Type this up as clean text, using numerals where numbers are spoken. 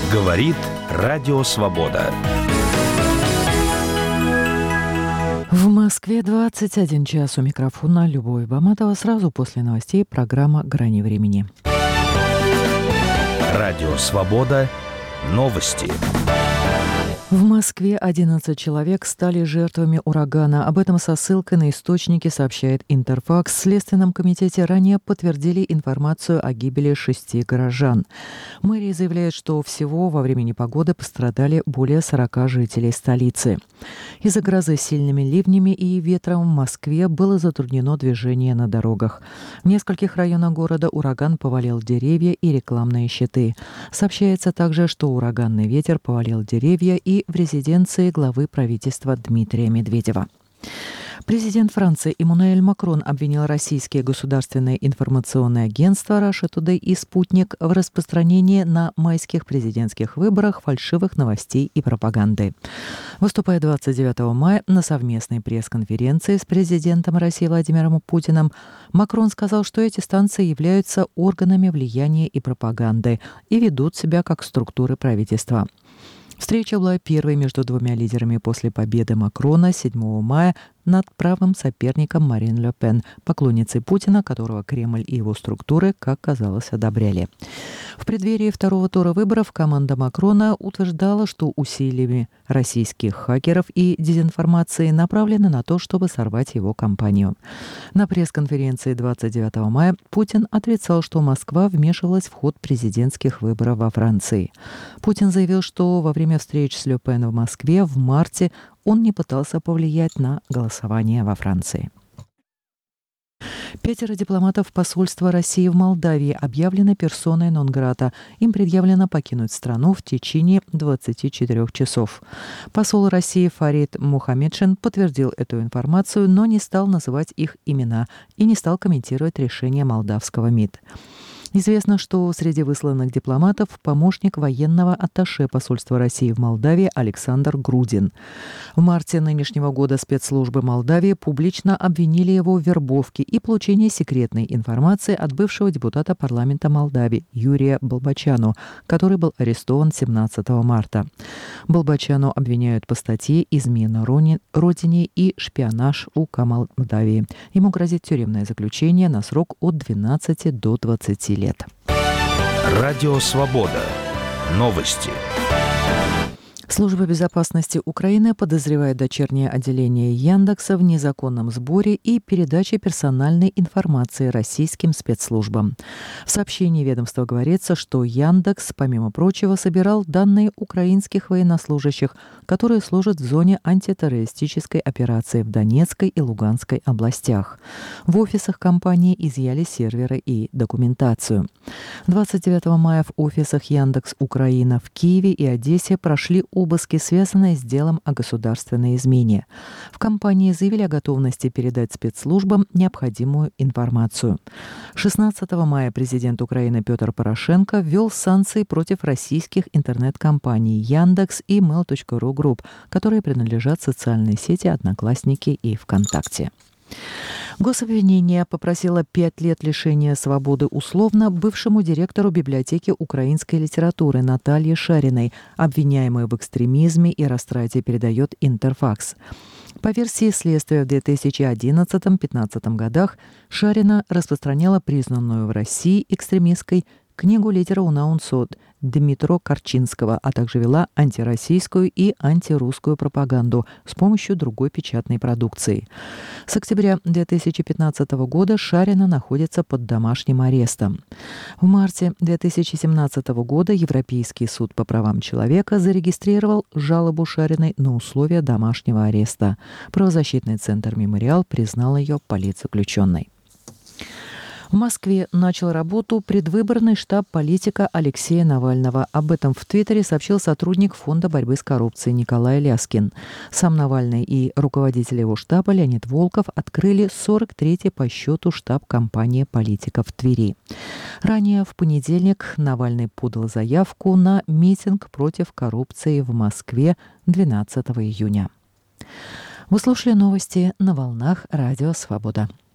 Говорит Радио Свобода. В Москве 21 час. У микрофона Любовь Баматова. Сразу после новостей программа «Грани времени». Радио Свобода. Новости. В Москве 11 человек стали жертвами урагана. Об этом со ссылкой на источники сообщает Интерфакс. В Следственном комитете ранее подтвердили информацию о гибели 6 горожан. Мэрия заявляет, что всего во время непогоды пострадали более 40 жителей столицы. Из-за грозы с сильными ливнями и ветром в Москве было затруднено движение на дорогах. В нескольких районах города ураган повалил деревья и рекламные щиты. Сообщается также, что ураганный ветер повалил деревья и в резиденции главы правительства Дмитрия Медведева. Президент Франции Эммануэль Макрон обвинил российские государственные информационные агентства Russia Today и «Спутник» в распространении на майских президентских выборах фальшивых новостей и пропаганды. Выступая 29 мая на совместной пресс-конференции с президентом России Владимиром Путиным, Макрон сказал, что эти станции являются органами влияния и пропаганды и ведут себя как структуры правительства. Встреча была первой между двумя лидерами после победы Макрона 7 мая над правым соперником Марин Ле Пен, поклонницей Путина, которого Кремль и его структуры, как казалось, одобряли. В преддверии второго тура выборов команда Макрона утверждала, что усилиями российских хакеров и дезинформации направлены на то, чтобы сорвать его кампанию. На пресс-конференции 29 мая Путин отрицал, что Москва вмешивалась в ход президентских выборов во Франции. Путин заявил, что во время встреч с Ле Пен в Москве в марте он не пытался повлиять на голосование во Франции. 5 дипломатов посольства России в Молдавии объявлены персоной нон-грата. Им предъявлено покинуть страну в течение 24 часов. Посол России Фарид Мухаммедшин подтвердил эту информацию, но не стал называть их имена и не стал комментировать решение молдавского МИД. Известно, что среди высланных дипломатов помощник военного атташе посольства России в Молдавии Александр Грудин. В марте нынешнего года спецслужбы Молдавии публично обвинили его в вербовке и получении секретной информации от бывшего депутата парламента Молдавии Юрия Болбочану, который был арестован 17 марта. Болбочану обвиняют по статье «Измена родине и шпионаж УК Молдавии». Ему грозит тюремное заключение на срок от 12 до 20 лет. Радио Свобода. Новости. Служба безопасности Украины подозревает дочернее отделение Яндекса в незаконном сборе и передаче персональной информации российским спецслужбам. В сообщении ведомства говорится, что Яндекс, помимо прочего, собирал данные украинских военнослужащих, которые служат в зоне антитеррористической операции в Донецкой и Луганской областях. В офисах компании изъяли серверы и документацию. 29 мая в офисах Яндекс Украина в Киеве и Одессе прошли обыски, связанные с делом о государственной измене. В компании заявили о готовности передать спецслужбам необходимую информацию. 16 мая президент Украины Петр Порошенко ввел санкции против российских интернет-компаний Яндекс и Mail.ru Group, которые принадлежат социальной сети «Одноклассники» и ВКонтакте. Гособвинение попросило 5 лет лишения свободы условно бывшему директору библиотеки украинской литературы Наталье Шариной, обвиняемой в экстремизме и растрате, передает Интерфакс. По версии следствия, в 2011-2015 годах Шарина распространяла признанную в России экстремистской книгу лидера УНАУН СОД Дмитро Корчинского, а также вела антироссийскую и антирусскую пропаганду с помощью другой печатной продукции. С октября 2015 года Шарина находится под домашним арестом. В марте 2017 года Европейский суд по правам человека зарегистрировал жалобу Шариной на условия домашнего ареста. Правозащитный центр «Мемориал» признал ее политзаключенной. В Москве начал работу предвыборный штаб политика Алексея Навального. Об этом в Твиттере сообщил сотрудник Фонда борьбы с коррупцией Николай Ляскин. Сам Навальный и руководитель его штаба Леонид Волков открыли 43-й по счету штаб компании «Политика» в Твери. Ранее в понедельник Навальный подал заявку на митинг против коррупции в Москве 12 июня. Вы слушали новости на волнах Радио Свобода.